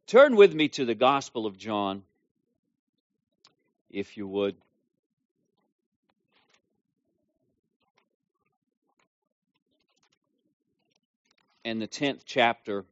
Turn with me to the Gospel of John, if you would. And the 10th chapter.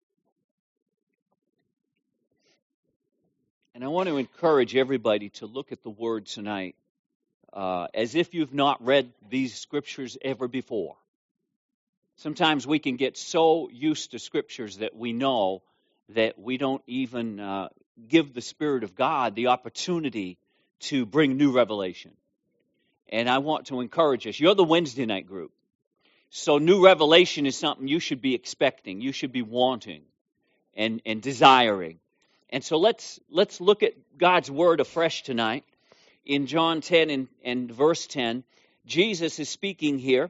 And I want to encourage everybody to look at the Word tonight as if you've not read these Scriptures ever before. Sometimes we can get so used to Scriptures that we know that we don't even give the Spirit of God the opportunity to bring new revelation. And I want to encourage us. You're the Wednesday night group. So new revelation is something you should be expecting, you should be wanting and desiring. And so let's look at God's Word afresh tonight. In John 10 and verse 10, Jesus is speaking here.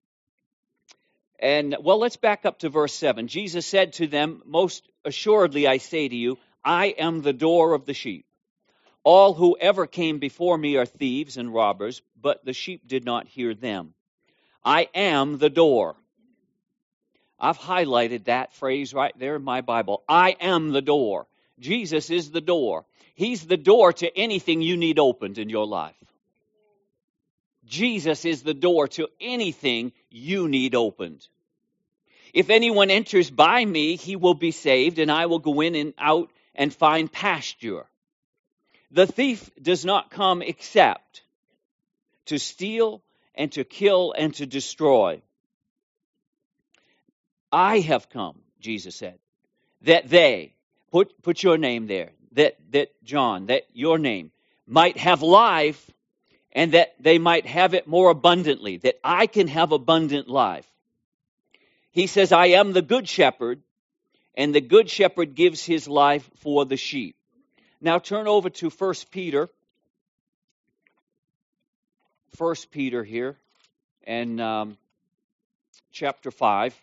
And, well, let's back up to verse 7. Jesus said to them, "Most assuredly I say to you, I am the door of the sheep. All who ever came before me are thieves and robbers, but the sheep did not hear them. I am the door." I've highlighted that phrase right there in my Bible. I am the door. Jesus is the door. He's the door to anything you need opened in your life. Jesus is the door to anything you need opened. If anyone enters by me, he will be saved, and I will go in and out and find pasture. The thief does not come except to steal and to kill and to destroy. I have come, Jesus said, that they, put your name there, that John, that your name, might have life, and that they might have it more abundantly, that I can have abundant life. He says, I am the good shepherd, and the good shepherd gives his life for the sheep. Now turn over to 1 Peter. 1 Peter here, and chapter 5.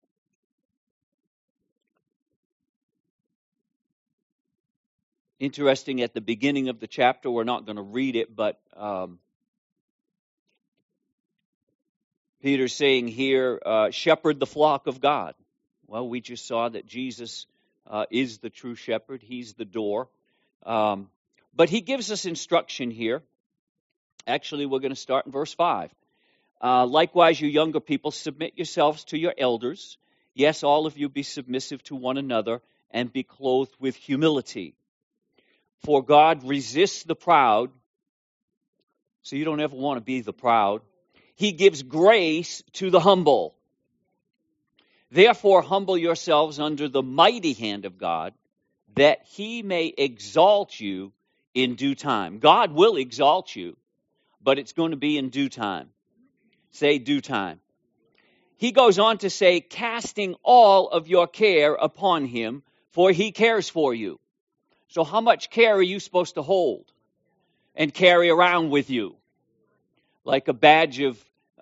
Interesting, at the beginning of the chapter, we're not going to read it, but Peter's saying here, shepherd the flock of God. Well, we just saw that Jesus is the true shepherd. He's the door. But he gives us instruction here. Actually, we're going to start in verse 5. Likewise, you younger people, submit yourselves to your elders. Yes, all of you be submissive to one another and be clothed with humility. For God resists the proud, so you don't ever want to be the proud. He gives grace to the humble. Therefore, humble yourselves under the mighty hand of God, that he may exalt you in due time. God will exalt you, but it's going to be in due time. Say due time. He goes on to say, casting all of your care upon him, for he cares for you. So how much care are you supposed to hold and carry around with you? Like a badge of,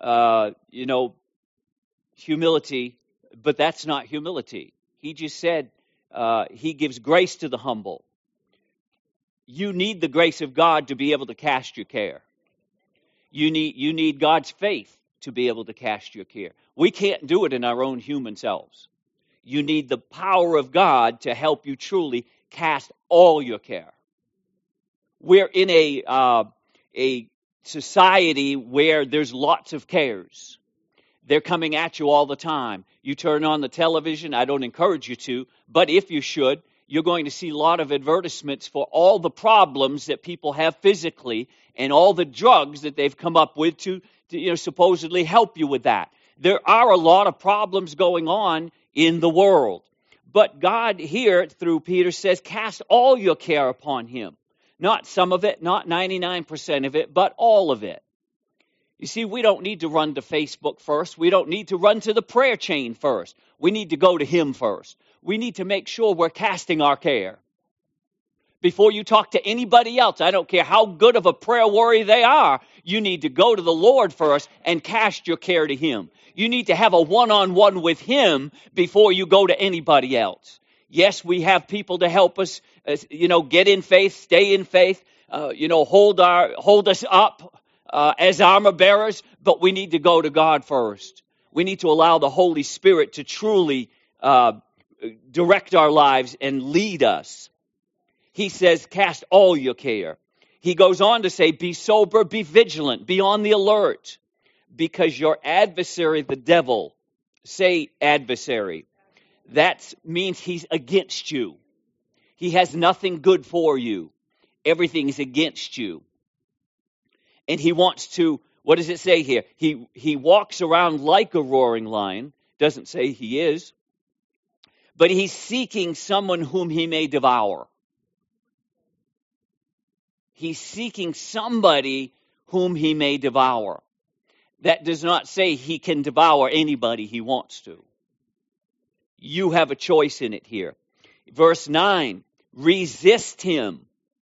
humility, but that's not humility. He just said he gives grace to the humble. You need the grace of God to be able to cast your care. You need God's faith to be able to cast your care. We can't do it in our own human selves. You need the power of God to help you truly cast all your care. We're in a society where there's lots of cares. They're coming at you all the time. You turn on the television, I don't encourage you to, but if you should, you're going to see a lot of advertisements for all the problems that people have physically and all the drugs that they've come up with to supposedly help you with that. There are a lot of problems going on in the world. But God here, through Peter, says, cast all your care upon him. Not some of it, not 99% of it, but all of it. You see, we don't need to run to Facebook first. We don't need to run to the prayer chain first. We need to go to him first. We need to make sure we're casting our care. Before you talk to anybody else, I don't care how good of a prayer warrior they are, you need to go to the Lord first and cast your care to him. You need to have a one-on-one with him before you go to anybody else. Yes, we have people to help us, get in faith, stay in faith, hold us up as armor bearers, but we need to go to God first. We need to allow the Holy Spirit to truly direct our lives and lead us. He says, cast all your care. He goes on to say, be sober, be vigilant, be on the alert, because your adversary, the devil, say adversary, that means he's against you. He has nothing good for you. Everything is against you. And he wants to, what does it say here? He walks around like a roaring lion. Doesn't say he is. But he's seeking someone whom he may devour. He's seeking somebody whom he may devour. That does not say he can devour anybody he wants to. You have a choice in it here. Verse 9, resist him,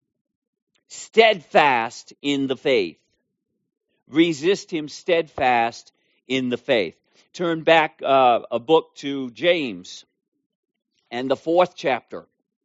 steadfast in the faith. Resist him, steadfast in the faith. Turn back a book to James and the 4th chapter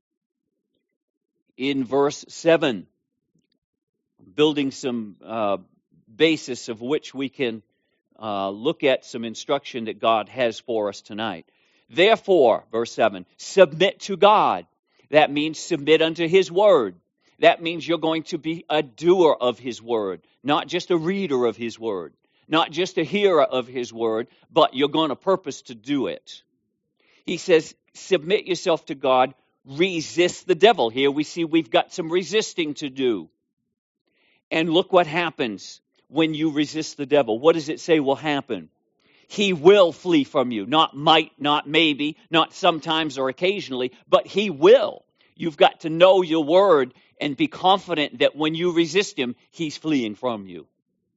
in verse 7. Building some basis of which we can look at some instruction that God has for us tonight. Therefore, verse 7, submit to God. That means submit unto His word. That means you're going to be a doer of His word, not just a reader of His word, not just a hearer of His word, but you're going to purpose to do it. He says, submit yourself to God, resist the devil. Here we see we've got some resisting to do. And look what happens when you resist the devil. What does it say will happen? He will flee from you. Not might, not maybe, not sometimes or occasionally, but he will. You've got to know your word and be confident that when you resist him, he's fleeing from you.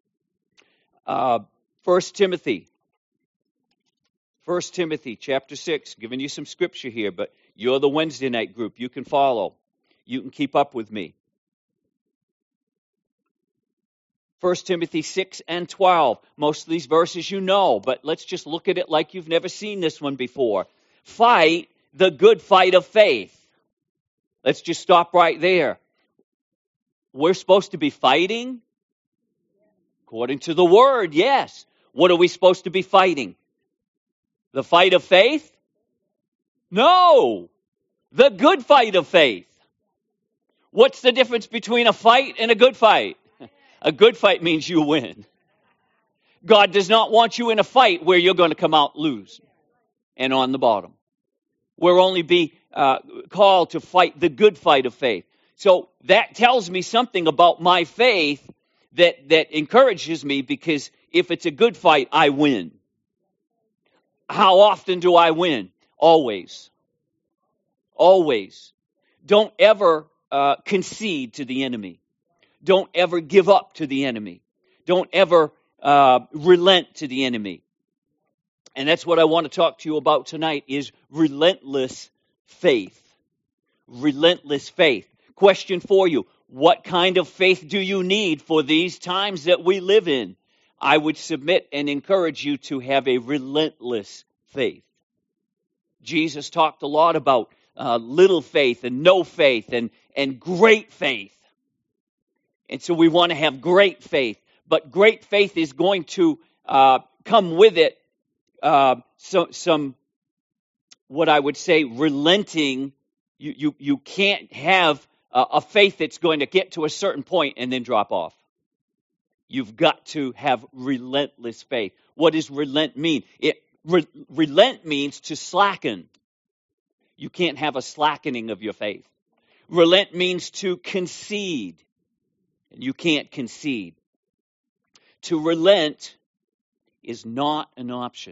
1 Timothy chapter 6, giving you some scripture here, but you're the Wednesday night group. You can follow. You can keep up with me. 1 Timothy 6 and 12. Most of these verses you know, but let's just look at it like you've never seen this one before. Fight the good fight of faith. Let's just stop right there. We're supposed to be fighting? According to the word, yes. What are we supposed to be fighting? The fight of faith? No. The good fight of faith. What's the difference between a fight and a good fight? A good fight means you win. God does not want you in a fight where you're going to come out lose and on the bottom. We'll only be called to fight the good fight of faith. So that tells me something about my faith that encourages me, because if it's a good fight, I win. How often do I win? Always. Always. Don't ever concede to the enemy. Don't ever give up to the enemy. Don't ever relent to the enemy. And that's what I want to talk to you about tonight, is relentless faith. Relentless faith. Question for you: what kind of faith do you need for these times that we live in? I would submit and encourage you to have a relentless faith. Jesus talked a lot about little faith and no faith and great faith. And so we want to have great faith. But great faith is going to come with it some, what I would say, relenting. You can't have a faith that's going to get to a certain point and then drop off. You've got to have relentless faith. What does relent mean? Relent means to slacken. You can't have a slackening of your faith. Relent means to concede. And you can't concede. To relent is not an option.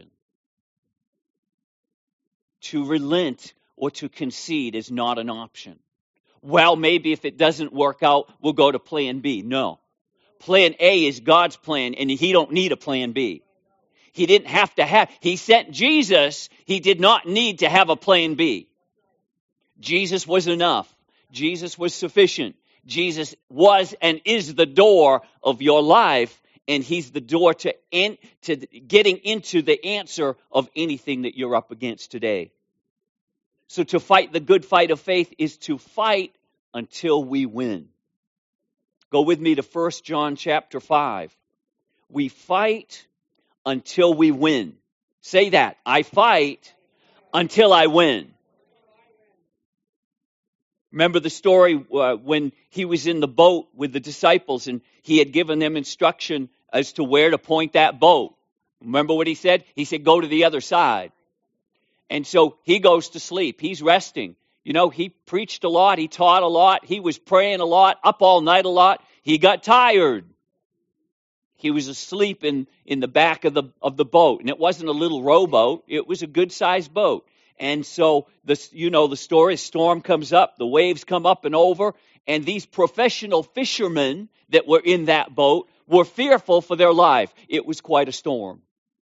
To relent or to concede is not an option. Well, maybe if it doesn't work out, we'll go to plan B. No. Plan A is God's plan, and he don't need a plan B. He didn't have to have. He sent Jesus. He did not need to have a plan B. Jesus was enough. Jesus was sufficient. Jesus was and is the door of your life, and he's the door to getting into the answer of anything that you're up against today. So to fight the good fight of faith is to fight until we win. Go with me to 1 John chapter 5. We fight until we win. Say that. I fight until I win. Remember the story when he was in the boat with the disciples and he had given them instruction as to where to point that boat. Remember what he said? He said, go to the other side. And so he goes to sleep. He's resting. You know, he preached a lot. He taught a lot. He was praying a lot, up all night a lot. He got tired. He was asleep in the back of the boat. And it wasn't a little rowboat. It was a good-sized boat. And so, the story, storm comes up, the waves come up and over, and these professional fishermen that were in that boat were fearful for their life. It was quite a storm.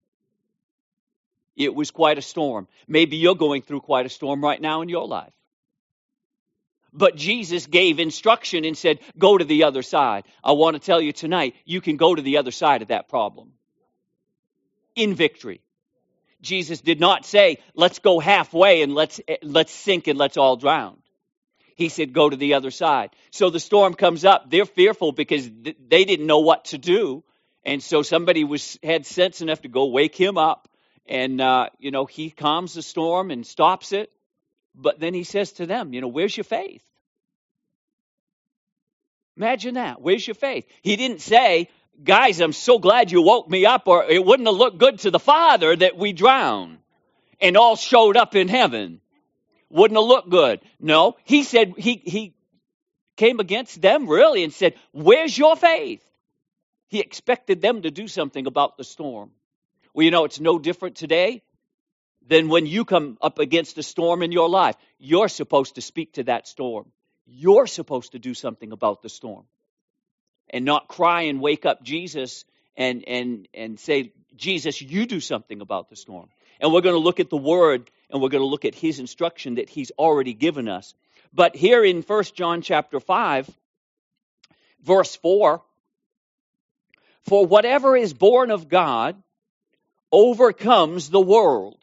It was quite a storm. Maybe you're going through quite a storm right now in your life. But Jesus gave instruction and said, go to the other side. I want to tell you tonight, you can go to the other side of that problem in victory. Jesus did not say, let's go halfway and let's sink and let's all drown. He said, go to the other side. So the storm comes up. They're fearful because they didn't know what to do. And so somebody had sense enough to go wake him up. And, he calms the storm and stops it. But then he says to them, where's your faith? Imagine that. Where's your faith? He didn't say, guys, I'm so glad you woke me up, or it wouldn't have looked good to the Father that we drowned and all showed up in heaven. Wouldn't have looked good. No, he said, he came against them really and said, where's your faith? He expected them to do something about the storm. Well, it's no different today than when you come up against a storm in your life. You're supposed to speak to that storm. You're supposed to do something about the storm. And not cry and wake up Jesus and say, Jesus, you do something about the storm. And we're going to look at the Word, and we're going to look at His instruction that He's already given us. But here in 1 John chapter 5, verse 4, for whatever is born of God overcomes the world.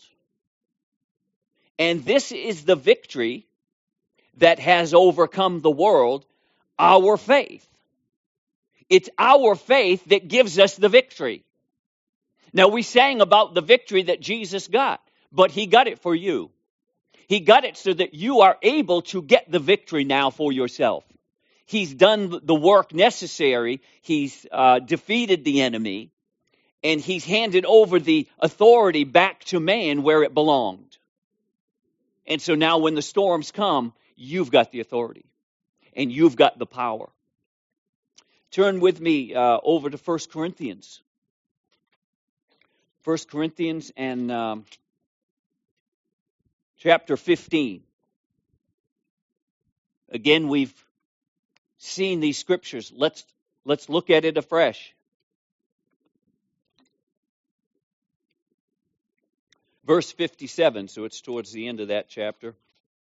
And this is the victory that has overcome the world, our faith. It's our faith that gives us the victory. Now, we sang about the victory that Jesus got, but He got it for you. He got it so that you are able to get the victory now for yourself. He's done the work necessary. He's defeated the enemy, and He's handed over the authority back to man where it belonged. And so now when the storms come, you've got the authority, and you've got the power. Turn with me over to 1 Corinthians. 1 Corinthians and chapter 15. Again, we've seen these scriptures. Let's look at it afresh. Verse 57, so it's towards the end of that chapter.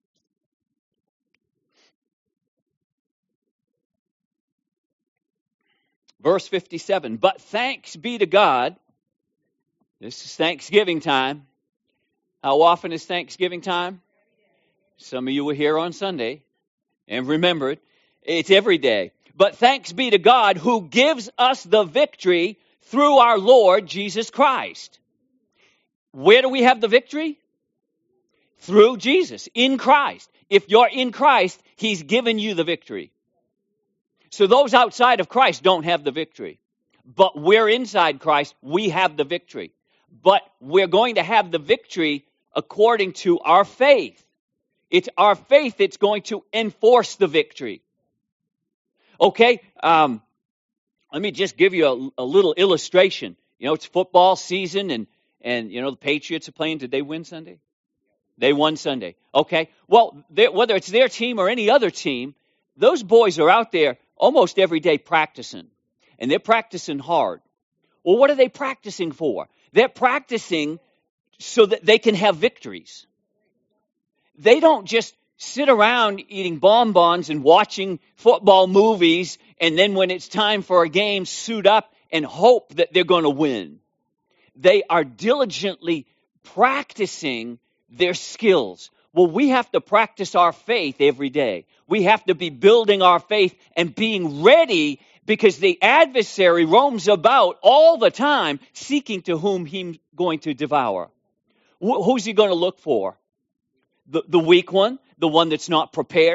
Verse 57, but thanks be to God. This is Thanksgiving time. How often is Thanksgiving time? Some of you were here on Sunday and remembered. It's every day. But thanks be to God who gives us the victory through our Lord Jesus Christ. Where do we have the victory? Through Jesus, in Christ. If you're in Christ, He's given you the victory. So those outside of Christ don't have the victory. But we're inside Christ, we have the victory. But we're going to have the victory according to our faith. It's our faith that's going to enforce the victory. Okay, let me just give you a little illustration. It's football season, and the Patriots are playing. Did they win Sunday? They won Sunday. Okay, well, whether it's their team or any other team, those boys are out there almost every day practicing, and they're practicing hard. Well, what are they practicing for? They're practicing so that they can have victories. They don't just sit around eating bonbons and watching football movies, and then when it's time for a game, suit up and hope that they're going to win. They are diligently practicing their skills. Well, we have to practice our faith every day. We have to be building our faith and being ready, because the adversary roams about all the time seeking to whom he's going to devour. Who's he going to look for? The weak one, the one that's not prepared,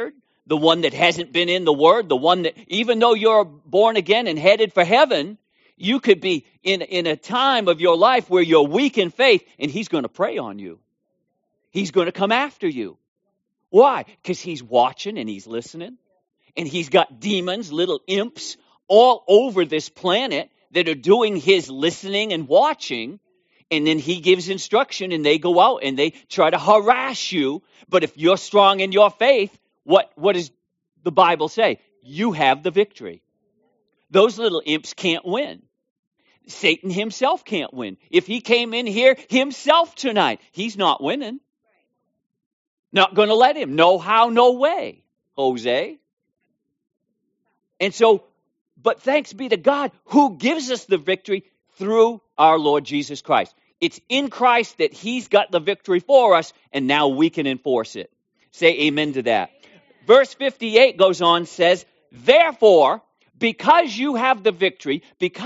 the one that hasn't been in the Word, the one that, even though you're born again and headed for heaven, you could be in a time of your life where you're weak in faith, and he's going to prey on you. He's going to come after you. Why? Because he's watching and he's listening, and he's got demons, little imps, all over this planet that are doing his listening and watching, and then he gives instruction, and they go out and they try to harass you. But if you're strong in your faith, what does the Bible say? You have the victory. Those little imps can't win. Satan himself can't win. If he came in here himself tonight, he's not winning. Not going to let him. No how, no way, Jose. And so, but thanks be to God who gives us the victory through our Lord Jesus Christ. It's in Christ that he's got the victory for us, and now we can enforce it. Say amen to that. Verse 58 goes on, says, therefore, because you have the victory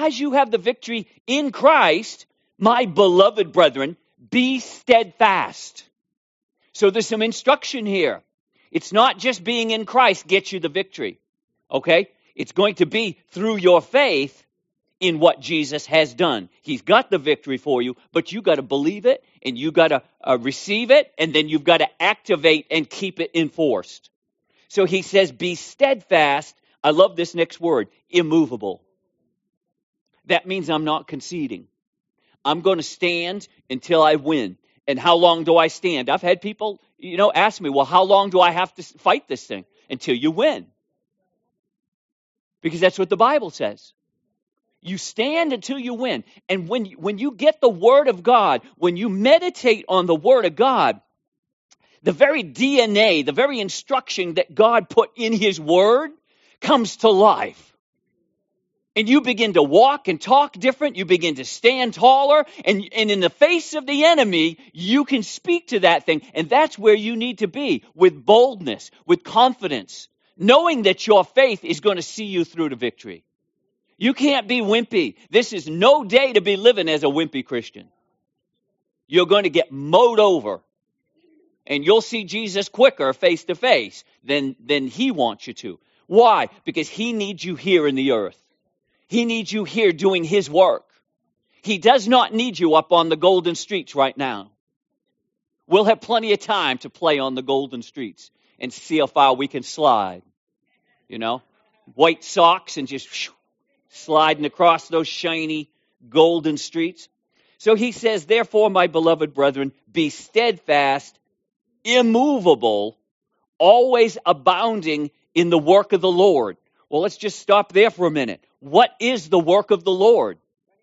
in Christ, my beloved brethren, be steadfast. So there's some instruction here. It's not just being in Christ gets you the victory. Okay? It's going to be through your faith in what Jesus has done. He's got the victory for you, but you got to believe it, and you got to receive it, and then you've got to activate and keep it enforced. So he says, be steadfast. I love this next word, immovable. That means I'm not conceding. I'm going to stand until I win. And how long do I stand? I've had people, ask me, well, how long do I have to fight this thing? Until you win. Because that's what the Bible says. You stand until you win. And when you get the Word of God, when you meditate on the Word of God, the very DNA, the very instruction that God put in His Word comes to life. And you begin to walk and talk different. You begin to stand taller. And in the face of the enemy, you can speak to that thing. And that's where you need to be, with boldness, with confidence, knowing that your faith is going to see you through to victory. You can't be wimpy. This is no day to be living as a wimpy Christian. You're going to get mowed over. And you'll see Jesus quicker face to face than he wants you to. Why? Because he needs you here in the earth. He needs you here doing his work. He does not need you up on the golden streets right now. We'll have plenty of time to play on the golden streets and see how far we can slide. White socks and just sliding across those shiny golden streets. So he says, therefore, my beloved brethren, be steadfast, immovable, always abounding in the work of the Lord. Well, let's just stop there for a minute. What is the work of the Lord?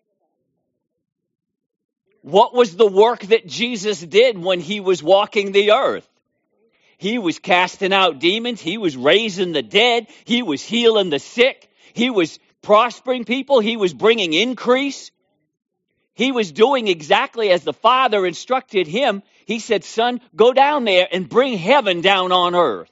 What was the work that Jesus did when he was walking the earth? He was casting out demons. He was raising the dead. He was healing the sick. He was prospering people. He was bringing increase. He was doing exactly as the Father instructed him. He said, son, go down there and bring heaven down on earth.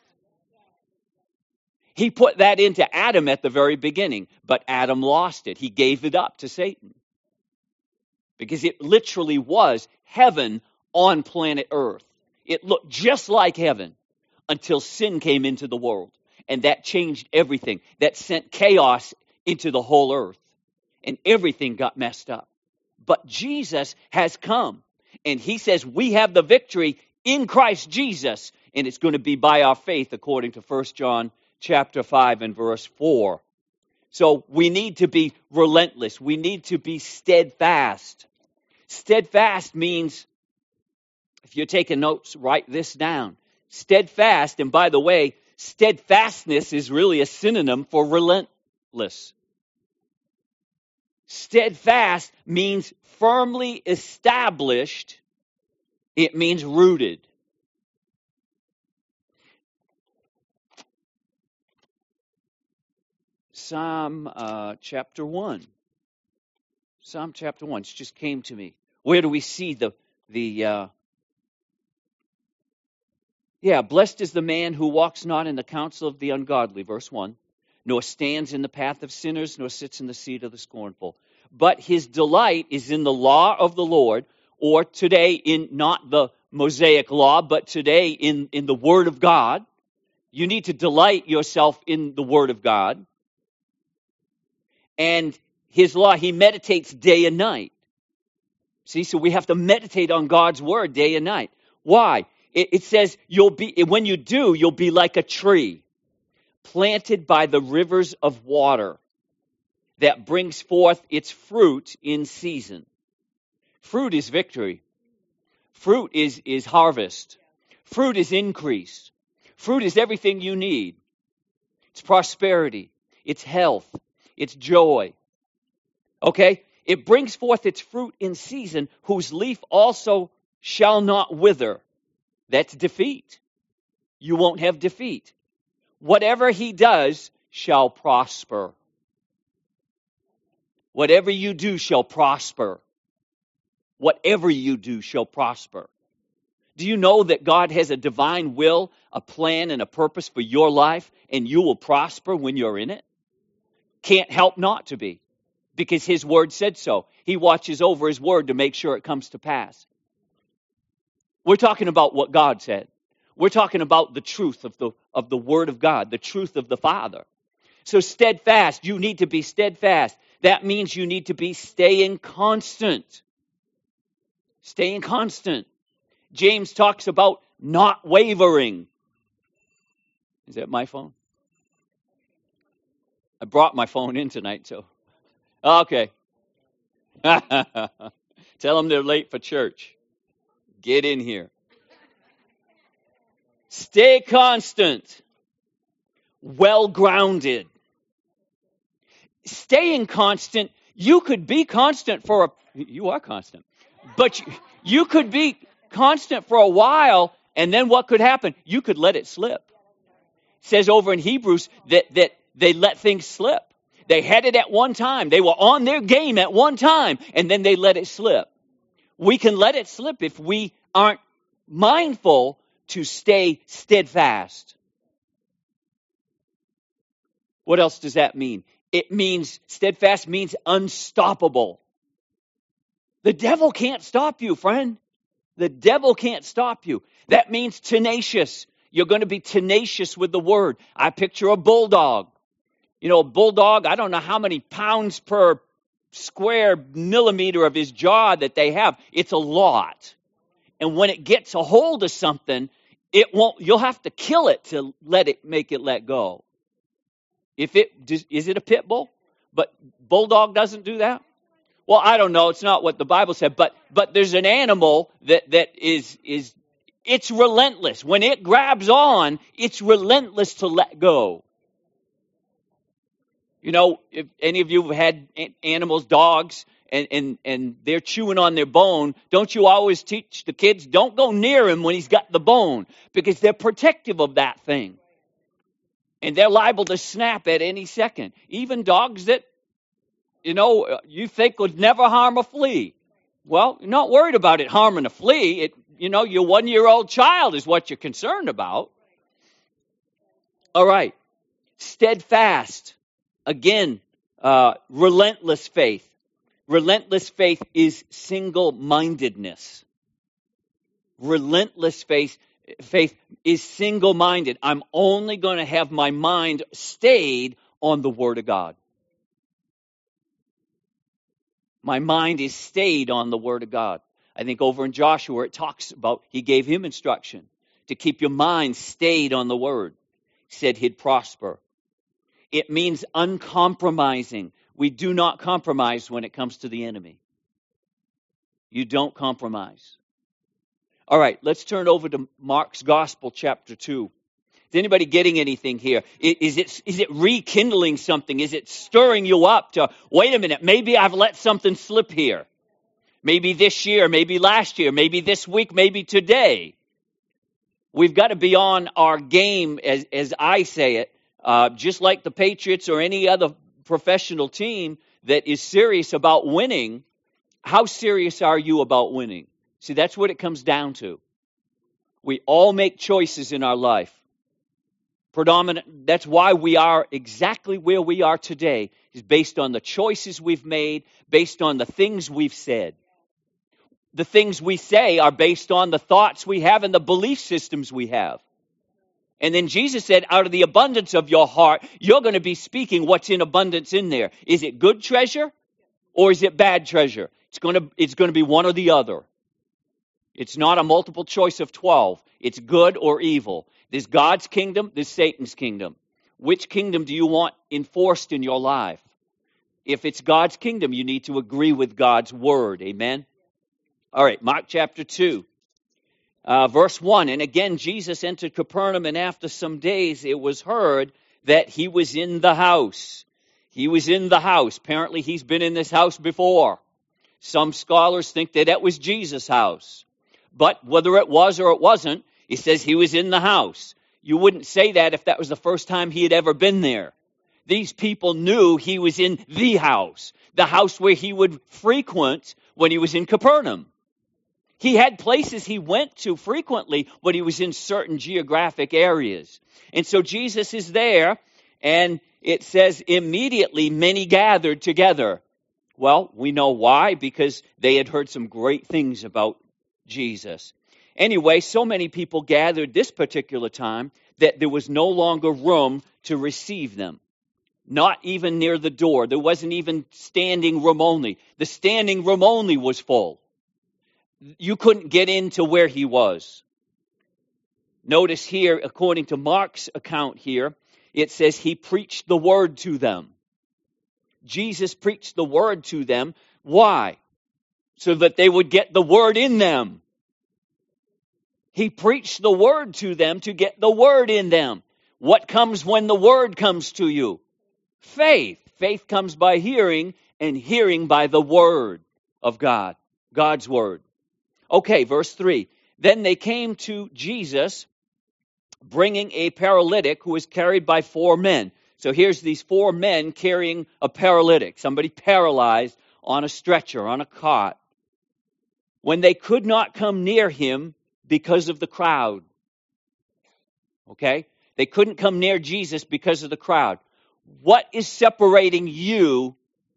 He put that into Adam at the very beginning, but Adam lost it. He gave it up to Satan. Because it literally was heaven on planet earth. It looked just like heaven until sin came into the world. And that changed everything. That sent chaos into the whole earth. And everything got messed up. But Jesus has come. And he says we have the victory in Christ Jesus. And it's going to be by our faith according to 1 John chapter 5 and verse 4. So we need to be relentless. We need to be steadfast. Steadfast means, if you're taking notes, write this down. Steadfast, and by the way, steadfastness is really a synonym for relentless. Steadfast means firmly established. It means rooted. Psalm chapter 1. Psalm chapter 1. It just came to me. Where do we see blessed is the man who walks not in the counsel of the ungodly, verse 1, nor stands in the path of sinners, nor sits in the seat of the scornful. But his delight is in the law of the Lord, or today in not the Mosaic law, but today in the Word of God. You need to delight yourself in the Word of God. And His law, He meditates day and night. See, so we have to meditate on God's Word day and night. Why? It says when you do, you'll be like a tree planted by the rivers of water that brings forth its fruit in season. Fruit is victory. Fruit is harvest. Fruit is increase. Fruit is everything you need. It's prosperity. It's health. It's joy. Okay? It brings forth its fruit in season, whose leaf also shall not wither. That's defeat. You won't have defeat. Whatever he does shall prosper. Whatever you do shall prosper. Whatever you do shall prosper. Do you know that God has a divine will, a plan, and a purpose for your life, and you will prosper when you're in it? Can't help not to be, because His Word said so. He watches over His Word to make sure it comes to pass. We're talking about what God said. We're talking about the truth of the Word of God, the truth of the Father. So steadfast, you need to be steadfast. That means you need to be staying constant. Staying constant. James talks about not wavering. Is that my phone? I brought my phone in tonight, so. Okay. Tell them they're late for church. Get in here. Stay constant. Well grounded. Staying constant, you could be constant you are constant, but you could be constant for a while, and then what could happen? You could let it slip. It says over in Hebrews that they let things slip. They had it at one time. They were on their game at one time, and then they let it slip. We can let it slip if we aren't mindful to stay steadfast. What else does that mean? It means, steadfast means unstoppable. The devil can't stop you, friend. The devil can't stop you. That means tenacious. You're going to be tenacious with the Word. I picture a bulldog. You know, a bulldog, I don't know how many pounds per square millimeter of his jaw that they have. It's a lot. And when it gets a hold of something, you'll have to kill it to make it let go. Is it a pit bull? But bulldog doesn't do that? Well, I don't know. It's not what the Bible said. But there's an animal that is it's relentless. When it grabs on, it's relentless to let go. You know, if any of you have had animals, dogs, and they're chewing on their bone, don't you always teach the kids, don't go near him when he's got the bone, because they're protective of that thing. And they're liable to snap at any second. Even dogs that, you think would never harm a flea. Well, you're not worried about it harming a flea. Your 1-year-old child is what you're concerned about. All right. Steadfast. Again, relentless faith. Relentless faith is single-mindedness. Relentless faith is single-minded. I'm only going to have my mind stayed on the Word of God. My mind is stayed on the Word of God. I think over in Joshua it talks about, he gave him instruction to keep your mind stayed on the Word. He said he'd prosper. It means uncompromising. We do not compromise when it comes to the enemy. You don't compromise. All right, let's turn over to Mark's Gospel, chapter 2. Is anybody getting anything here? Is it rekindling something? Is it stirring you up to, wait a minute, maybe I've let something slip here. Maybe this year, maybe last year, maybe this week, maybe today. We've got to be on our game, as I say it, just like the Patriots or any other professional team that is serious about winning. How serious are you about winning? See, that's what it comes down to. We all make choices in our life. That's why we are exactly where we are today, is based on the choices we've made, based on the things we've said. The things we say are based on the thoughts we have and the belief systems we have. And then Jesus said, out of the abundance of your heart, you're going to be speaking what's in abundance in there. Is it good treasure or is it bad treasure? It's going to be one or the other. It's not a multiple choice of 12. It's good or evil. There's God's kingdom, there's Satan's kingdom. Which kingdom do you want enforced in your life? If it's God's kingdom, you need to agree with God's word. Amen? All right, Mark chapter 2. Verse 1, and again Jesus entered Capernaum, and after some days it was heard that he was in the house. He was in the house. Apparently he's been in this house before. Some scholars think that was Jesus' house. But whether it was or it wasn't, it says he was in the house. You wouldn't say that if that was the first time he had ever been there. These people knew he was in the house where he would frequent when he was in Capernaum. He had places he went to frequently when he was in certain geographic areas. And so Jesus is there, and it says immediately many gathered together. Well, we know why, because they had heard some great things about Jesus. Anyway, so many people gathered this particular time that there was no longer room to receive them. Not even near the door. There wasn't even standing room only. The standing room only was full. You couldn't get into where he was. Notice here, according to Mark's account here, it says he preached the word to them. Jesus preached the word to them. Why? So that they would get the word in them. He preached the word to them to get the word in them. What comes when the word comes to you? Faith. Faith comes by hearing, and hearing by the word of God, God's word. Okay, verse 3. Then they came to Jesus, bringing a paralytic who was carried by 4 men. So here's these 4 men carrying a paralytic, somebody paralyzed on a stretcher, on a cot. When they could not come near him because of the crowd. Okay? They couldn't come near Jesus because of the crowd. What is separating you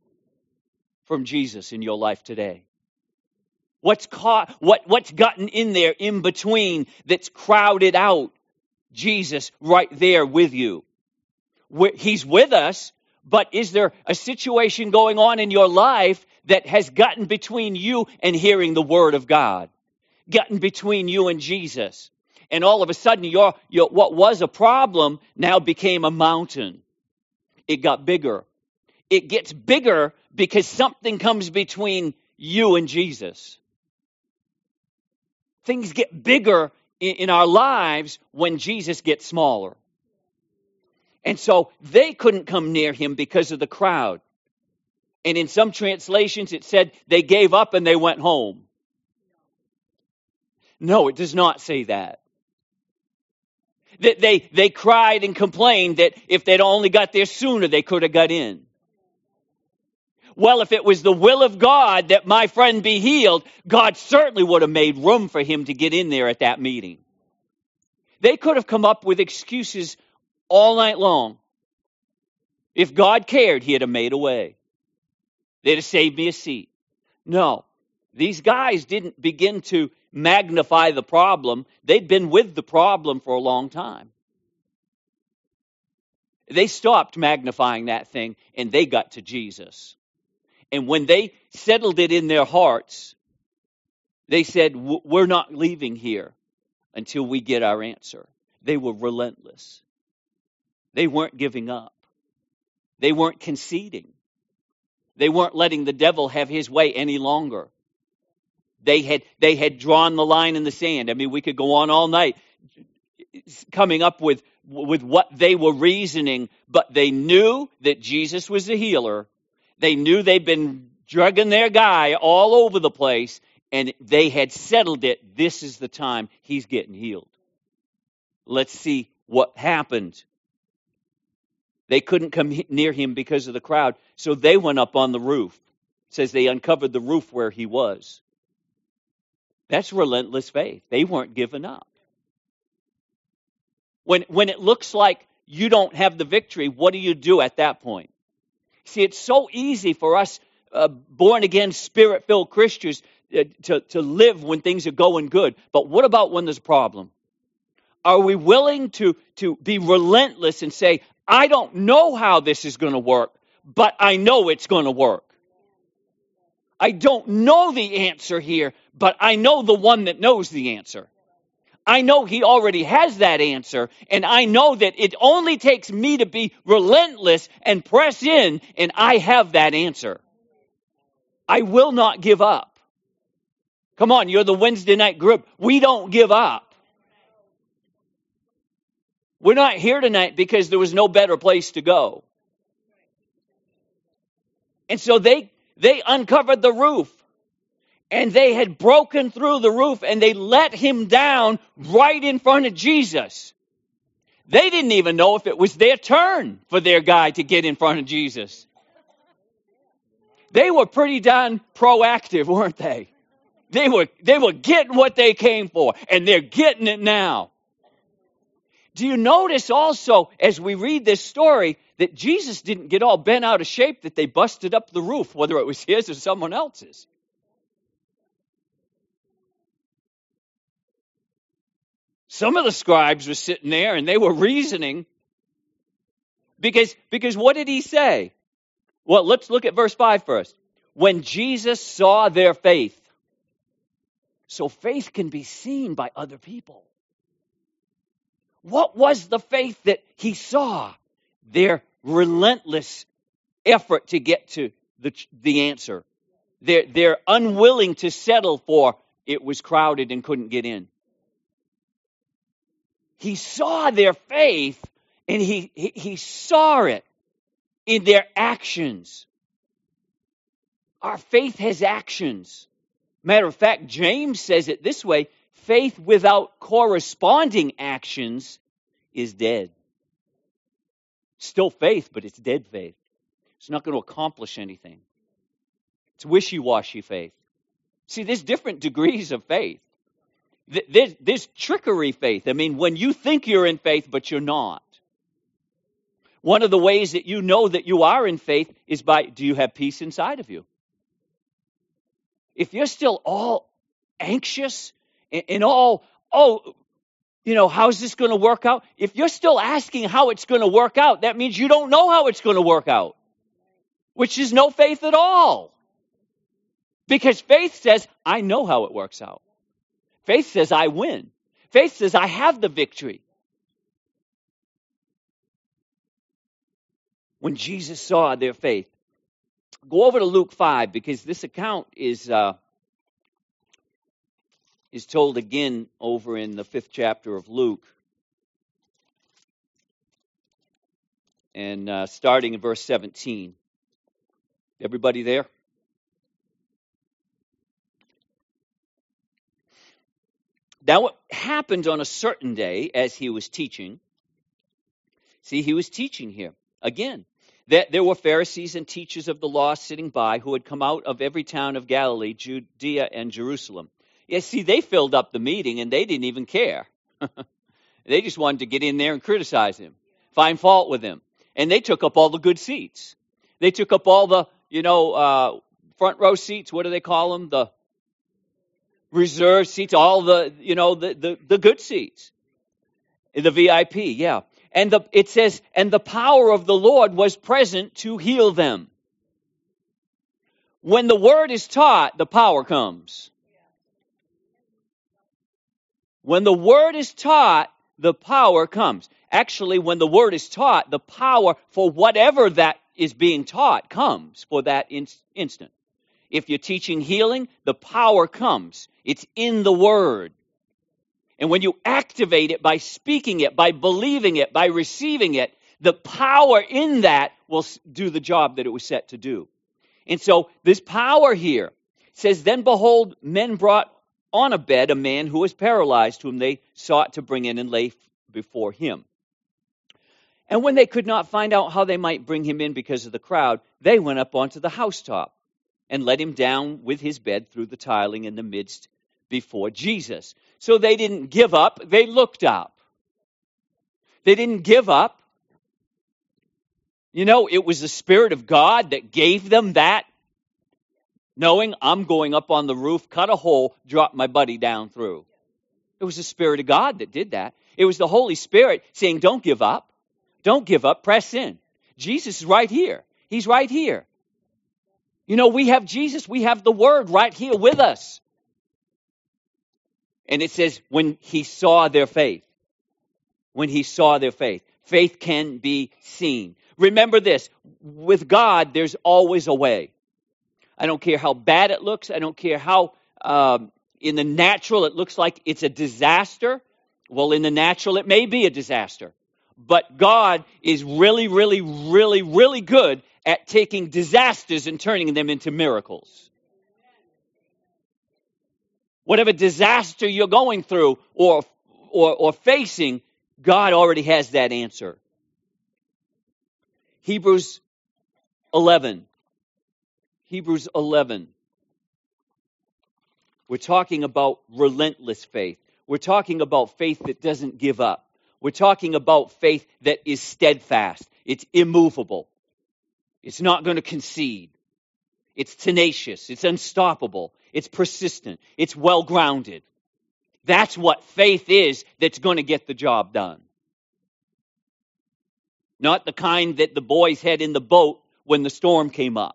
from Jesus in your life today? What's gotten in there in between that's crowded out Jesus right there with you? He's with us, but is there a situation going on in your life that has gotten between you and hearing the word of God? Gotten between you and Jesus? And all of a sudden, your what was a problem now became a mountain. It got bigger. It gets bigger because something comes between you and Jesus. Things get bigger in our lives when Jesus gets smaller. And so they couldn't come near him because of the crowd. And in some translations it said they gave up and they went home. No, it does not say that. That they cried and complained that if they'd only got there sooner, they could have got in. Well, if it was the will of God that my friend be healed, God certainly would have made room for him to get in there at that meeting. They could have come up with excuses all night long. If God cared, he'd have made a way. They'd have saved me a seat. No, these guys didn't begin to magnify the problem. They'd been with the problem for a long time. They stopped magnifying that thing and they got to Jesus. And when they settled it in their hearts, they said, we're not leaving here until we get our answer. They were relentless. They weren't giving up. They weren't conceding. They weren't letting the devil have his way any longer. They had drawn the line in the sand. I mean, we could go on all night coming up with what they were reasoning, but they knew that Jesus was the healer. They knew they'd been drugging their guy all over the place, and they had settled it. This is the time he's getting healed. Let's see what happened. They couldn't come near him because of the crowd, so they went up on the roof. It says they uncovered the roof where he was. That's relentless faith. They weren't giving up. When it looks like you don't have the victory, what do you do at that point? See, it's so easy for us born-again, Spirit-filled Christians to live when things are going good. But what about when there's a problem? Are we willing to be relentless and say, I don't know how this is going to work, but I know it's going to work. I don't know the answer here, but I know the one that knows the answer. I know he already has that answer, and I know that it only takes me to be relentless and press in, and I have that answer. I will not give up. Come on, you're the Wednesday night group. We don't give up. We're not here tonight because there was no better place to go. And so they uncovered the roof. And they had broken through the roof and they let him down right in front of Jesus. They didn't even know if it was their turn for their guy to get in front of Jesus. They were pretty darn proactive, weren't they? They were getting what they came for, and they're getting it now. Do you notice also, as we read this story, that Jesus didn't get all bent out of shape that they busted up the roof, whether it was his or someone else's? Some of the scribes were sitting there and they were reasoning because what did he say? Well, let's look at verse 5 first. When Jesus saw their faith. So faith can be seen by other people. What was the faith that he saw? Their relentless effort to get to the answer. They're unwilling to settle for it was crowded and couldn't get in. He saw their faith, and he saw it in their actions. Our faith has actions. Matter of fact, James says it this way, faith without corresponding actions is dead. Still faith, but it's dead faith. It's not going to accomplish anything. It's wishy-washy faith. See, there's different degrees of faith. There's trickery faith. I mean, when you think you're in faith, but you're not. One of the ways that you know that you are in faith is by, do you have peace inside of you? If you're still all anxious and all, how's this going to work out? If you're still asking how it's going to work out, that means you don't know how it's going to work out, which is no faith at all. Because faith says, I know how it works out. Faith says, I win. Faith says, I have the victory. When Jesus saw their faith. Go over to Luke 5, because this account is told again over in the 5th chapter of Luke. And starting in verse 17. Everybody there? Now it happened on a certain day as he was teaching. See, he was teaching here. Again, that there were Pharisees and teachers of the law sitting by who had come out of every town of Galilee, Judea, and Jerusalem. Yeah, see, they filled up the meeting and they didn't even care. They just wanted to get in there and criticize him, find fault with him. And they took up all the good seats. They took up all the, front row seats. What do they call them? The reserved seats, all the, the good seats. The VIP, yeah. And it says, and the power of the Lord was present to heal them. When the word is taught, the power comes. When the word is taught, the power comes. Actually, when the word is taught, the power for whatever that is being taught comes for that instant. If you're teaching healing, the power comes. It's in the word. And when you activate it by speaking it, by believing it, by receiving it, the power in that will do the job that it was set to do. And so this power here says, then behold, men brought on a bed a man who was paralyzed, whom they sought to bring in and lay before him. And when they could not find out how they might bring him in because of the crowd, they went up onto the housetop and let him down with his bed through the tiling in the midst before Jesus. So they didn't give up, they looked up. They didn't give up. It was the Spirit of God that gave them that, knowing I'm going up on the roof, cut a hole, drop my buddy down through. It was the Spirit of God that did that. It was the Holy Spirit saying, don't give up. Don't give up. Press in. Jesus is right here. He's right here. You know, we have Jesus. We have the Word right here with us. And it says, when he saw their faith. When he saw their faith. Faith can be seen. Remember this. With God, there's always a way. I don't care how bad it looks. I don't care how in the natural it looks like it's a disaster. Well, in the natural, it may be a disaster. But God is really, really, really, really good at taking disasters and turning them into miracles. Whatever disaster you're going through or facing, God already has that answer. Hebrews 11. Hebrews 11. We're talking about relentless faith. We're talking about faith that doesn't give up. We're talking about faith that is steadfast. It's immovable. It's not going to concede. It's tenacious. It's unstoppable. It's persistent. It's well-grounded. That's what faith is that's going to get the job done. Not the kind that the boys had in the boat when the storm came up.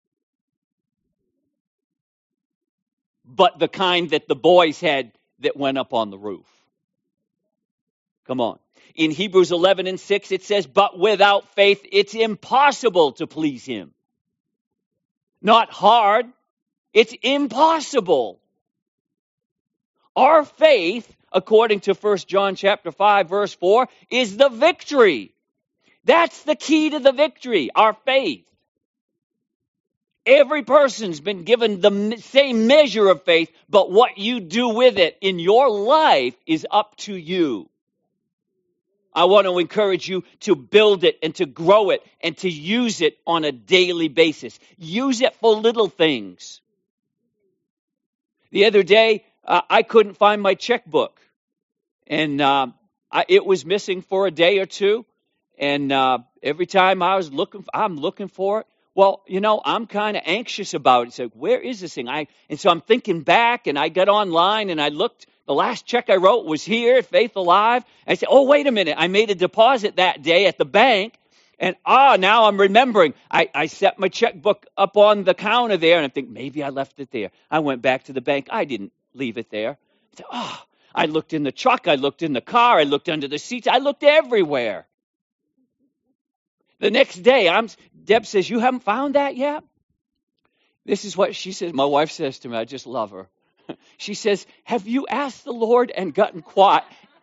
But the kind that the boys had that went up on the roof. Come on. In Hebrews 11:6, it says, but without faith, it's impossible to please him. Not hard. It's impossible. Our faith, according to 1 John chapter 5, verse 4, is the victory. That's the key to the victory, our faith. Every person's been given the same measure of faith, but what you do with it in your life is up to you. I want to encourage you to build it and to grow it and to use it on a daily basis. Use it for little things. The other day, I couldn't find my checkbook. And it was missing for a day or two. And every time I'm looking for it. Well, you know, I'm kind of anxious about it. So where is this thing? And so I'm thinking back, and I got online and I looked. The last check I wrote was here at Faith Alive. I said, oh, wait a minute. I made a deposit that day at the bank. And now I'm remembering. I set my checkbook up on the counter there, and I think maybe I left it there. I went back to the bank. I didn't leave it there. I said, I looked in the truck. I looked in the car. I looked under the seats. I looked everywhere. The next day, Deb says, you haven't found that yet? This is what she says. My wife says to me, I just love her. She says, have you asked the Lord and gotten quiet?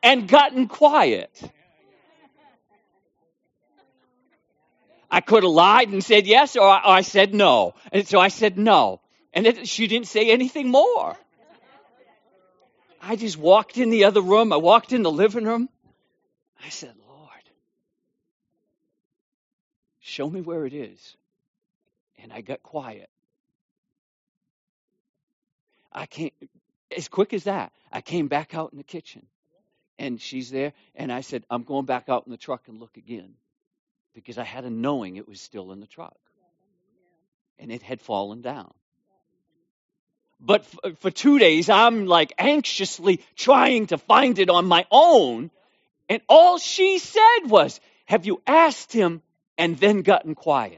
I could have lied and said yes, or I said no. And so I said no. And she didn't say anything more. I just walked in the other room. I walked in the living room. I said, Lord, show me where it is. And I got quiet. I can't, as quick as that, I came back out in the kitchen. And she's there. And I said, I'm going back out in the truck and look again. Because I had a knowing it was still in the truck. And it had fallen down. But for 2 days, I'm like anxiously trying to find it on my own. And all she said was, have you asked him and then gotten quiet?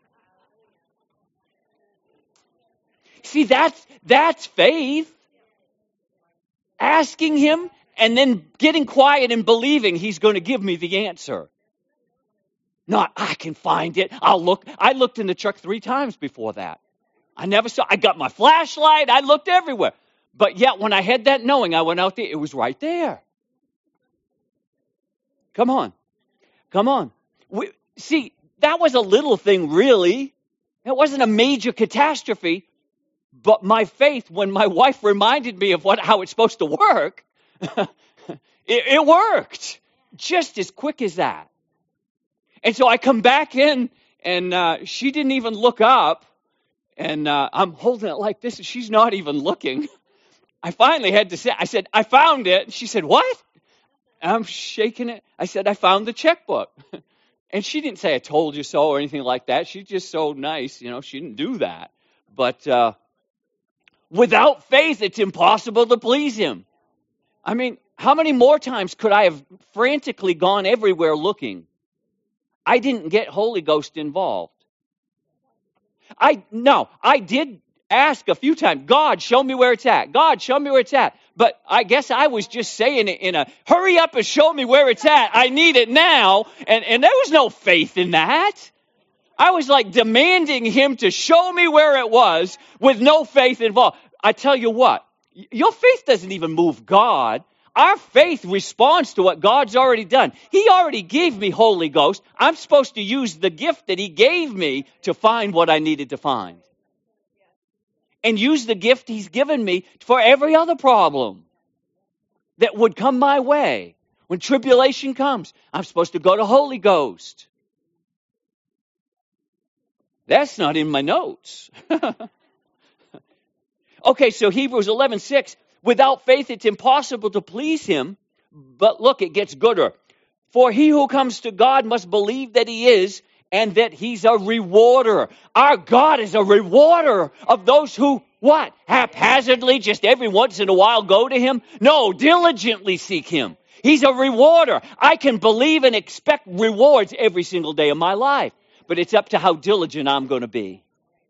See, that's faith. Asking him and then getting quiet and believing he's going to give me the answer. Not, I can find it. I'll look. I looked in the truck 3 times before that. I never saw. I got my flashlight. I looked everywhere. But yet when I had that knowing, I went out there. It was right there. Come on. Come on. See, that was a little thing, really. It wasn't a major catastrophe. But my faith, when my wife reminded me of how it's supposed to work, it worked just as quick as that. And so I come back in, and she didn't even look up, and I'm holding it like this, and she's not even looking. I finally had to say, I said, I found it. She said, what? And I'm shaking it. I said, I found the checkbook. And she didn't say, I told you so, or anything like that. She's just so nice, she didn't do that. But without faith, it's impossible to please him. I mean, how many more times could I have frantically gone everywhere looking? I didn't get Holy Ghost involved. I did ask a few times, God, show me where it's at. God, show me where it's at. But I guess I was just saying it in a, hurry up and show me where it's at. I need it now. And there was no faith in that. I was like demanding him to show me where it was with no faith involved. I tell you what, your faith doesn't even move God. Our faith responds to what God's already done. He already gave me Holy Ghost. I'm supposed to use the gift that he gave me to find what I needed to find. And use the gift he's given me for every other problem that would come my way. When tribulation comes, I'm supposed to go to Holy Ghost. That's not in my notes. Okay, so Hebrews 11:6. Without faith, it's impossible to please him. But look, it gets gooder. For he who comes to God must believe that he is, and that he's a rewarder. Our God is a rewarder of those who, what? Haphazardly, just every once in a while go to him? No, diligently seek him. He's a rewarder. I can believe and expect rewards every single day of my life. But it's up to how diligent I'm going to be.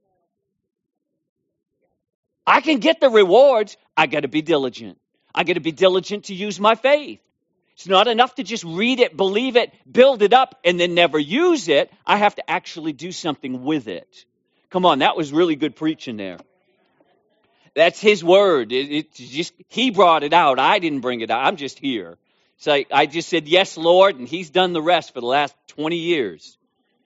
I can get the rewards. I got to be diligent. I got to be diligent to use my faith. It's not enough to just read it, believe it, build it up, and then never use it. I have to actually do something with it. Come on, that was really good preaching there. That's his word. He brought it out. I didn't bring it out. I'm just here. It's like I just said, yes, Lord, and he's done the rest for the last 20 years.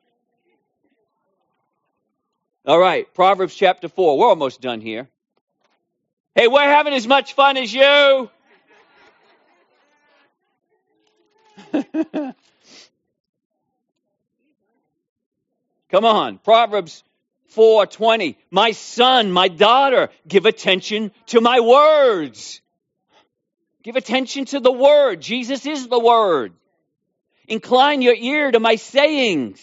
All right, Proverbs chapter 4. We're almost done here. Hey, we're having as much fun as you. Come on, Proverbs 4:20. My son, my daughter, give attention to my words. Give attention to the word. Jesus is the word. Incline your ear to my sayings.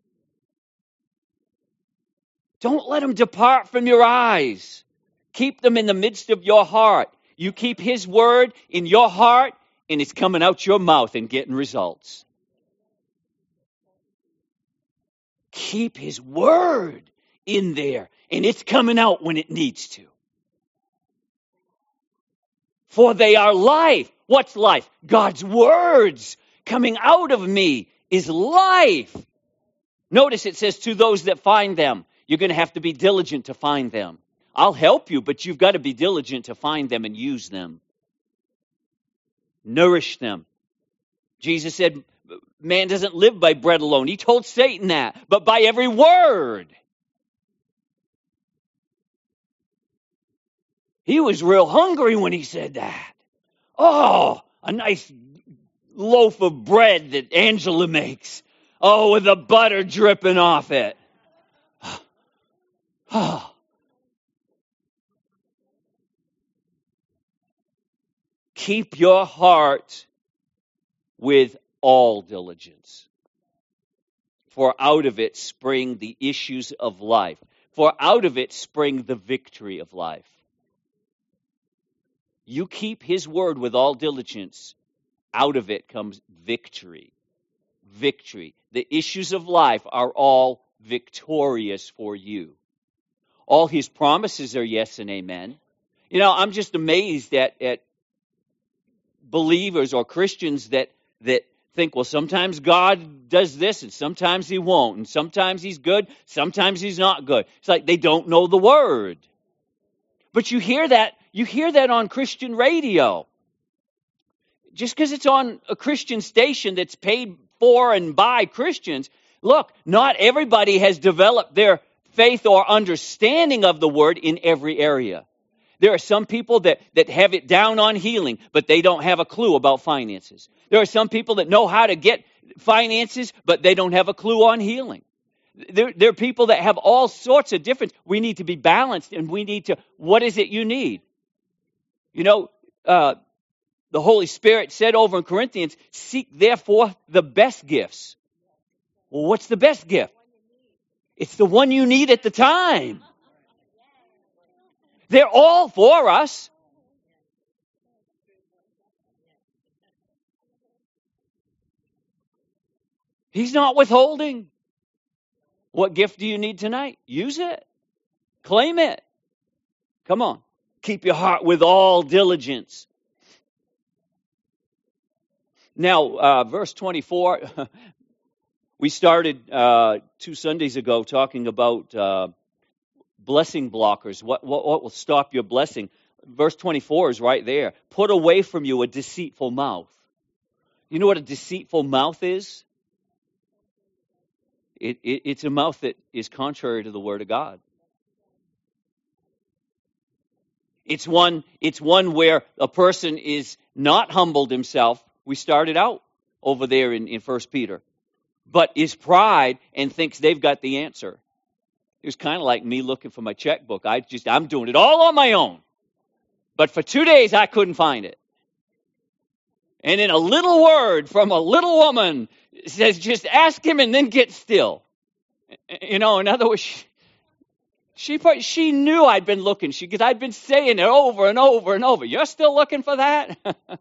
Don't let them depart from your eyes. Keep them in the midst of your heart. You keep his word in your heart, and it's coming out your mouth and getting results. Keep his word in there, and it's coming out when it needs to. For they are life. What's life? God's words coming out of me is life. Notice it says to those that find them. You're going to have to be diligent to find them. I'll help you, but you've got to be diligent to find them and use them. Nourish them. Jesus said, man doesn't live by bread alone. He told Satan that, but by every word. He was real hungry when he said that. Oh, a nice loaf of bread that Angela makes. Oh, with the butter dripping off it. Oh. Keep your heart with all diligence, for out of it spring the issues of life. For out of it spring the victory of life. You keep his word with all diligence, out of it comes victory. Victory. The issues of life are all victorious for you. All his promises are yes and amen. You know, I'm just amazed at believers or Christians that think, well, sometimes God does this and sometimes he won't. And sometimes he's good, sometimes he's not good. It's like they don't know the word. But you hear that on Christian radio. Just because it's on a Christian station that's paid for and by Christians, look, not everybody has developed their faith or understanding of the word in every area. There are some people that have it down on healing, but they don't have a clue about finances. There are some people that know how to get finances, but they don't have a clue on healing. There are people that have all sorts of different. We need to be balanced, and we need to, what is it you need? You know, the Holy Spirit said over in Corinthians, seek therefore the best gifts. Well, what's the best gift? It's the one you need at the time. They're all for us. He's not withholding. What gift do you need tonight? Use it. Claim it. Come on. Keep your heart with all diligence. Now, verse 24, we started 2 Sundays ago talking about blessing blockers. What will stop your blessing? Verse 24 is right there. Put away from you a deceitful mouth. You know what a deceitful mouth is? It's a mouth that is contrary to the Word of God. It's one where a person is not humbled himself. We started out over there in 1 Peter. But is pride and thinks they've got the answer. It was kind of like me looking for my checkbook. I'm doing it all on my own. But for 2 days I couldn't find it. And in a little word from a little woman says, just ask him and then get still. In other words, she knew I'd been looking, because I'd been saying it over and over and over. You're still looking for that?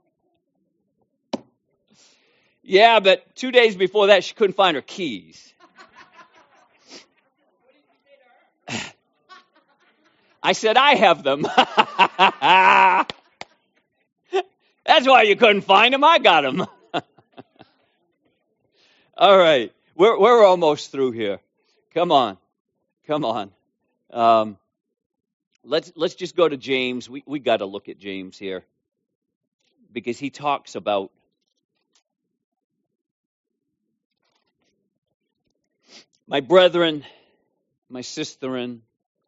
Yeah, but 2 days before that, she couldn't find her keys. I said, I have them. That's why you couldn't find them. I got them. All right. We're almost through here. Come on. Let's just go to James. We got to look at James here, because he talks about my brethren, my sisterin,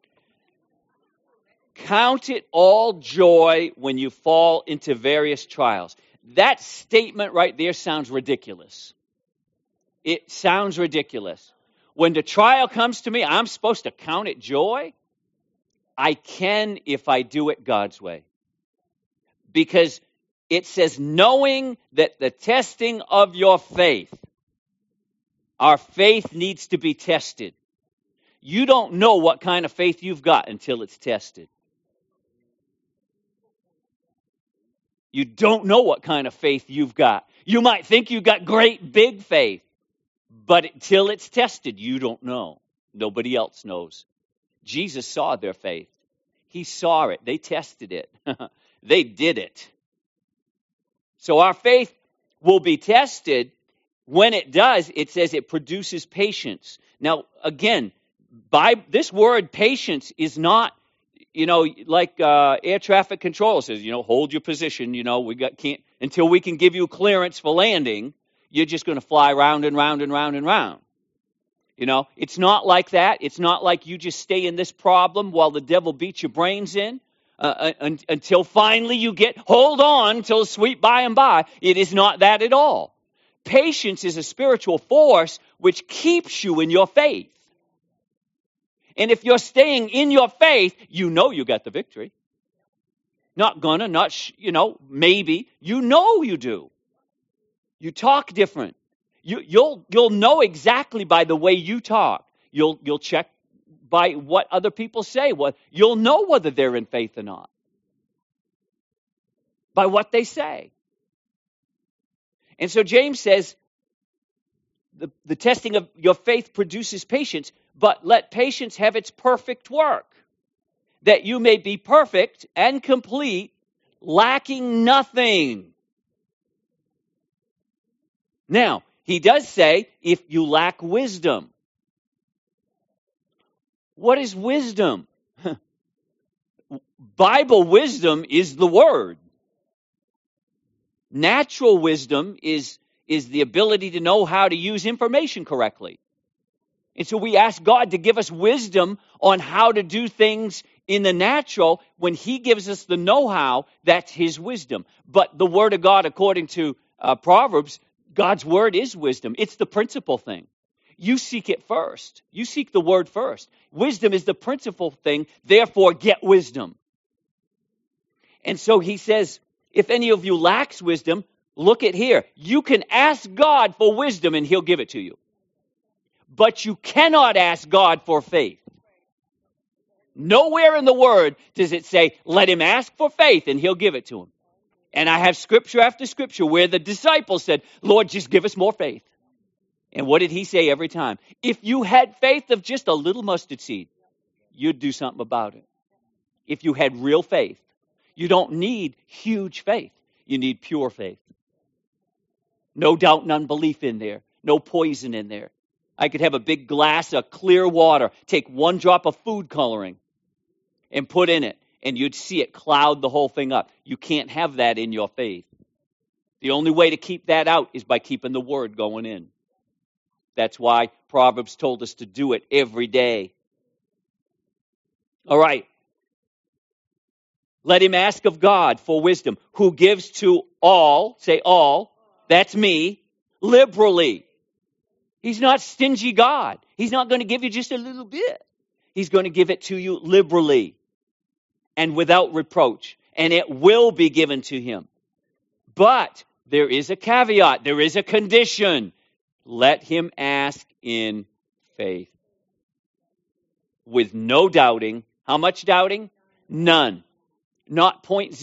count it all joy when you fall into various trials. That statement right there sounds ridiculous. It sounds ridiculous. When the trial comes to me, I'm supposed to count it joy? I can if I do it God's way. Because it says, knowing that the testing of your faith, our faith needs to be tested. You don't know what kind of faith you've got until it's tested. You don't know what kind of faith you've got. You might think you've got great big faith, but until it's tested, you don't know. Nobody else knows. Jesus saw their faith. He saw it. They tested it. They did it. So our faith will be tested. When it does, it says it produces patience. Now, again, by this word patience is not, like air traffic control says, hold your position. Can't until we can give you clearance for landing. You're just going to fly round and round and round and round. It's not like that. It's not like you just stay in this problem while the devil beats your brains in until finally you hold on till sweet by and by. It is not that at all. Patience is a spiritual force which keeps you in your faith. And if you're staying in your faith, you got the victory. Not gonna, maybe. You do. You talk different. You'll know exactly by the way you talk. You'll check by what other people say. You'll know whether they're in faith or not. By what they say. And so James says, the testing of your faith produces patience, but let patience have its perfect work, that you may be perfect and complete, lacking nothing. Now, he does say, if you lack wisdom. What is wisdom? Bible wisdom is the Word. Natural wisdom is the ability to know how to use information correctly. And so we ask God to give us wisdom on how to do things in the natural. When He gives us the know-how, that's His wisdom. But the Word of God, according to Proverbs, God's Word is wisdom. It's the principal thing. You seek it first. You seek the Word first. Wisdom is the principal thing. Therefore, get wisdom. And so he says, if any of you lacks wisdom, look at here. You can ask God for wisdom and He'll give it to you. But you cannot ask God for faith. Nowhere in the Word does it say, let him ask for faith and He'll give it to him. And I have scripture after scripture where the disciples said, Lord, just give us more faith. And what did he say every time? If you had faith of just a little mustard seed, you'd do something about it. If you had real faith. You don't need huge faith. You need pure faith. No doubt and unbelief in there. No poison in there. I could have a big glass of clear water, take one drop of food coloring and put in it, and you'd see it cloud the whole thing up. You can't have that in your faith. The only way to keep that out is by keeping the word going in. That's why Proverbs told us to do it every day. All right. Let him ask of God for wisdom, who gives to all, say all, that's me, liberally. He's not stingy God. He's not going to give you just a little bit. He's going to give it to you liberally and without reproach, and it will be given to him. But there is a caveat. There is a condition. Let him ask in faith. With no doubting. How much doubting? None. Not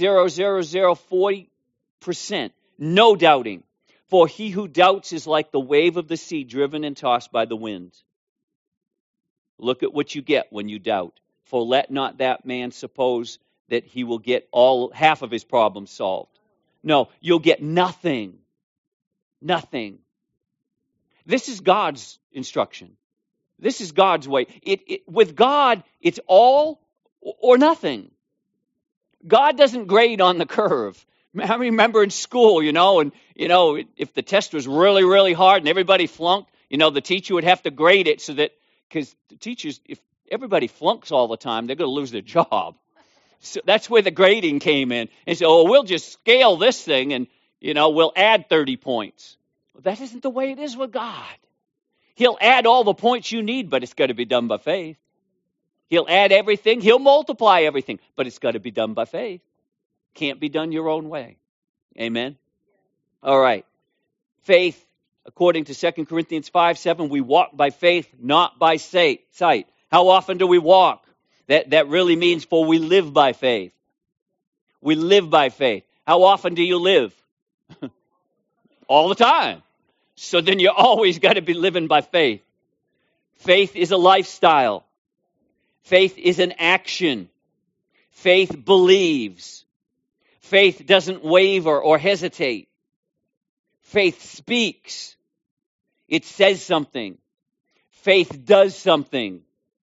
0.00040%. No doubting. For he who doubts is like the wave of the sea driven and tossed by the wind. Look at what you get when you doubt. For let not that man suppose that he will get half of his problems solved. No, you'll get nothing. Nothing. This is God's instruction. This is God's way. With God, it's all or nothing. God doesn't grade on the curve. I remember in school, if the test was really, really hard and everybody flunked, the teacher would have to grade it so that, because the teachers, if everybody flunks all the time, they're going to lose their job. So that's where the grading came in. And so, we'll just scale this thing and, we'll add 30 points. Well, that isn't the way it is with God. He'll add all the points you need, but it's got to be done by faith. He'll add everything. He'll multiply everything, but it's got to be done by faith. Can't be done your own way. Amen? All right. Faith, according to 2 Corinthians 5:7, we walk by faith, not by sight. How often do we walk? That really means for we live by faith. We live by faith. How often do you live? All the time. So then you always got to be living by faith. Faith is a lifestyle. Faith is an action. Faith believes. Faith doesn't waver or hesitate. Faith speaks. It says something. Faith does something.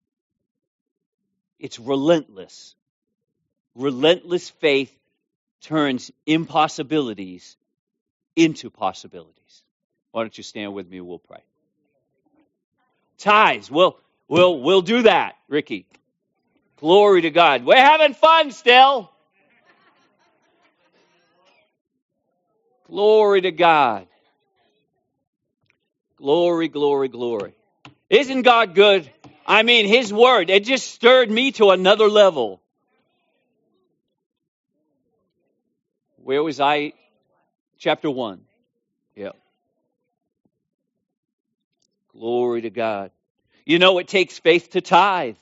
It's relentless. Relentless faith turns impossibilities into possibilities. Why don't you stand with me? We'll pray. Tithes. We'll do that, Ricky. Glory to God. We're having fun still. Glory to God. Glory, glory, glory. Isn't God good? I mean, His Word, it just stirred me to another level. Where was I? Chapter 1. Yeah. Glory to God. It takes faith to tithe.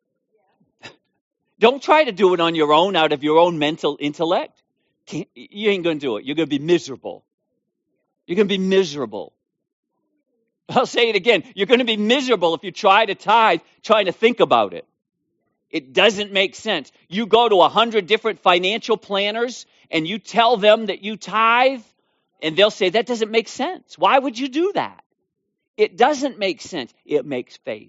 Don't try to do it on your own, out of your own mental intellect. You ain't going to do it. You're going to be miserable. You're going to be miserable. I'll say it again. You're going to be miserable if you try to tithe, trying to think about it. It doesn't make sense. You go to 100 different financial planners and you tell them that you tithe, and they'll say, that doesn't make sense. Why would you do that? It doesn't make sense. It makes faith.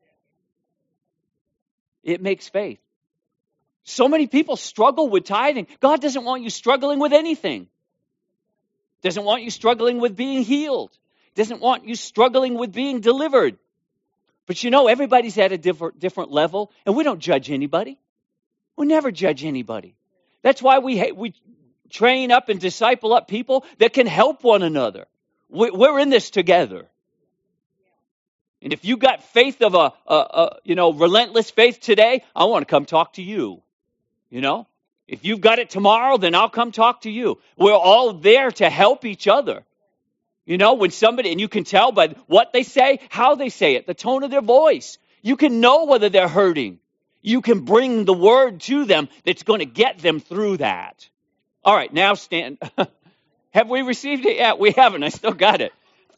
It makes faith. So many people struggle with tithing. God doesn't want you struggling with anything. Doesn't want you struggling with being healed. Doesn't want you struggling with being delivered. But everybody's at a different level, and we don't judge anybody. We never judge anybody. That's why we train up and disciple up people that can help one another. We're in this together. And if you got faith of relentless faith today, I want to come talk to you. If you've got it tomorrow, then I'll come talk to you. We're all there to help each other. When somebody, and you can tell by what they say, how they say it, the tone of their voice. You can know whether they're hurting. You can bring the word to them that's going to get them through that. All right, now stand. Have we received it yet? We haven't. I still got it.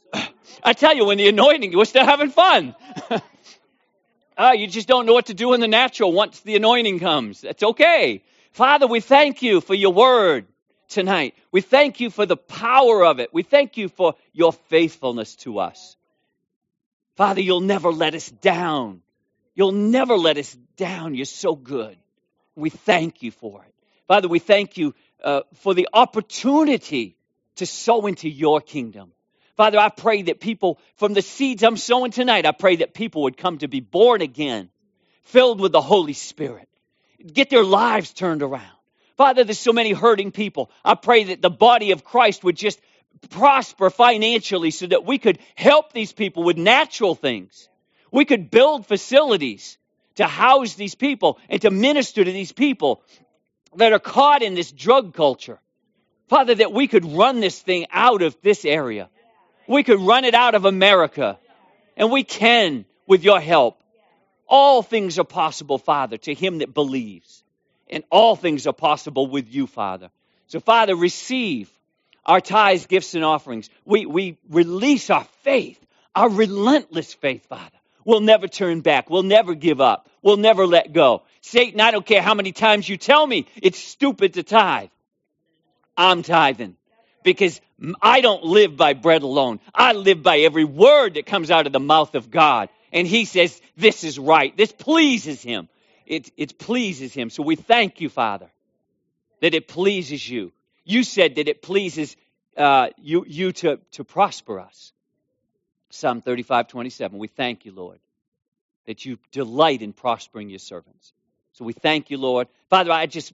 I tell you, when the anointing, we're still having fun. You just don't know what to do in the natural once the anointing comes. That's okay. Father, we thank you for your word tonight. We thank you for the power of it. We thank you for your faithfulness to us. Father, you'll never let us down. You'll never let us down. You're so good. We thank you for it. Father, we thank you for the opportunity to sow into your kingdom. Father, I pray that people, from the seeds I'm sowing tonight, I pray that people would come to be born again, filled with the Holy Spirit, get their lives turned around. Father, there's so many hurting people. I pray that the body of Christ would just prosper financially so that we could help these people with natural things. We could build facilities to house these people and to minister to these people that are caught in this drug culture. Father, that we could run this thing out of this area. We could run it out of America. And we can with your help. All things are possible, Father, to him that believes. And all things are possible with you, Father. So, Father, receive our tithes, gifts, and offerings. We release our faith, our relentless faith, Father. We'll never turn back. We'll never give up. We'll never let go. Satan, I don't care how many times you tell me it's stupid to tithe. I'm tithing because I don't live by bread alone. I live by every word that comes out of the mouth of God. And he says, this is right. This pleases him. It pleases him. So we thank you, Father, that it pleases you. You said that it pleases you to prosper us. Psalm 35:27. We thank you, Lord, that you delight in prospering your servants. So we thank you, Lord. Father, I just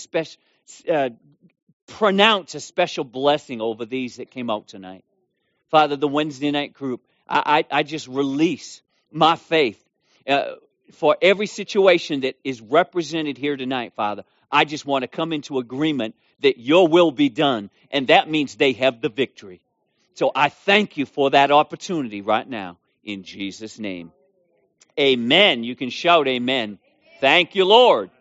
pronounce a special blessing over these that came out tonight. Father, the Wednesday night group, I just release my faith for every situation that is represented here tonight, Father. I just want to come into agreement that your will be done, and that means they have the victory. So I thank you for that opportunity right now, in Jesus' name. Amen. You can shout amen. Thank you, Lord.